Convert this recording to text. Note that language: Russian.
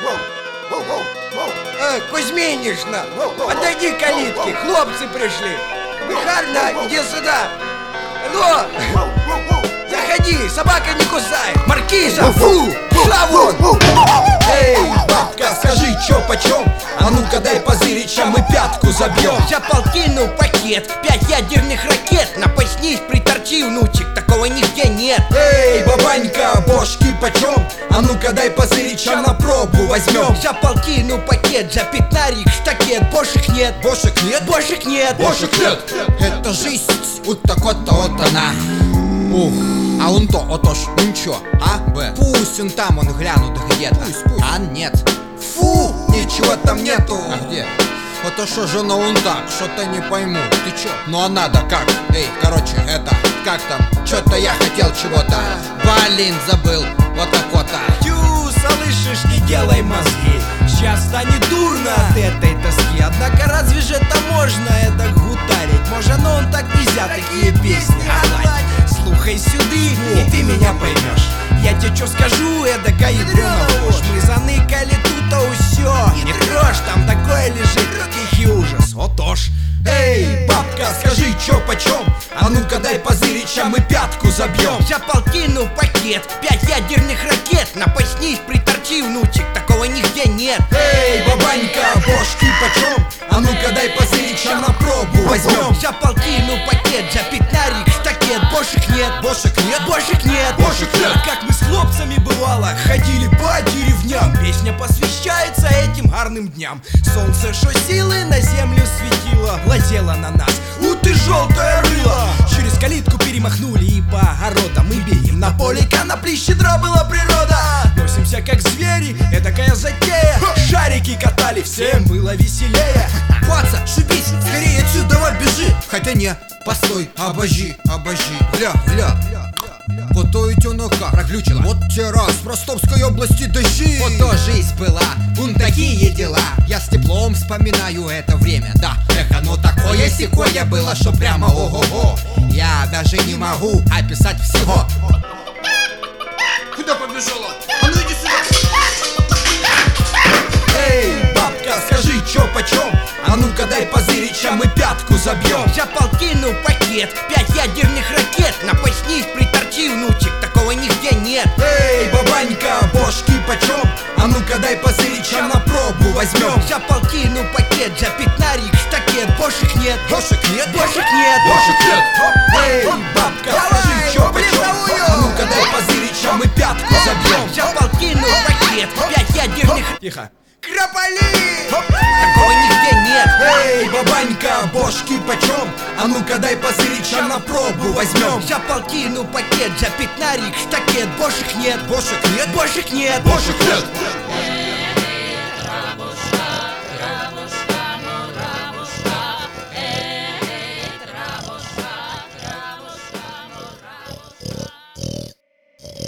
Кузьминишна, отойди к калитке, хлопцы пришли. Михайловна, иди сюда. Алло, заходи, собака не кусает. Маркиза, фу, шла вон. Эй, бабка, скажи, чё почем? А ну-ка дай позырича, мы пятку забьем. За полтину пакет, 5 ядерных ракет. Напаснись, приторчи, внучек, такого нигде нет. Эй, бабанька, бошки почем? А ну-ка дай позырича, на пробу возьмем. За полтину пакет, за пятнарик штакет. Бошек нет, Бошек нет? бошек нет, Бошек нет. Это жизнь, вот так вот она. Ух, а он то, отож, ну чё, а? Пусть он там, он глянут где-то. Пусть. А нет. Фу, ничего там нету. А где? Это шо же он так, что-то не пойму. Ты чё? Ну а надо как? Эй, короче, это, как там? Чё-то я хотел чего-то. Блин, забыл. Вот так вот. Тю, слышишь, не делай мозги. Сейчас станет дурно от этой тоски. Однако разве же это можно, это гутарить? Может, но он так нельзя такие песни огладить. Слухай сюды, и ты меня поймешь. Я тебе что скажу, эдакая ядрёна ложь. Мы заныкали тут, а усё. Не трожь, там такое лежит, тихий ужас, отож. Эй, бабка, скажи, чё почем? А ну-ка дай позырича, мы пятку забьем. За полтину пакет, 5 ядерных ракет. Напаснись, приторчи, внучек, такого нигде нет. Эй, бабанька, бошки почем? А ну-ка дай позырича, на пробу возьмем. За полтину пакет, за пятнарик штакет. Бошек нет, Бошек нет? бошек нет, Бошек нет. Как мы с хлопцами бывало ходили по деревням. Песня посвящается этим гарным дням. Солнце, шо силы на землю светило, глазело на нас, ты желтое рыло. Через калитку перемахнули и по огородам мы бегем. На поле конопли щедра была природа. Носимся как звери, эдакая затея. Шарики катали, всем было веселее. Паца, шибись, скорее отсюда бежи. Хотя не, постой, обожди. Гля. Вот то и тёнока проглючила. Вот те раз в Ростовской области дожди. Вот то жизнь была, вон такие дела. Я с теплом вспоминаю это время, да. Эх, оно такое-сякое было, что прямо ого-го. Я даже не могу описать всего. Куда побежала? А ну иди сюда. Эй, бабка, скажи, чё почем? А ну-ка дай позырича, мы пятку забьем. За полтину пакет, 5 ядерных ракет. Напаснись, приторчи, внучек, такого нигде нет. Эй, бабанька, бошки почем? А ну-ка дай позырича, на пробу возьмем. За полтину пакет, за пятнарик штакет. Бошек нет, Бошек нет? бошек нет, Бошек нет. Эй, бабка, скажи, чё почем? А ну-ка дай позырича, мы пятку забьем. За полтину пакет, 5 ядерных. Тихо. Крополи! Такого нигде нет. Эй, бабанька, бошки почем? А ну-ка дай позырича, на пробу возьмем. За полтину пакет, за пятнарик штакет. Бошек нет, Бошек нет? бошек нет, Бошек нет.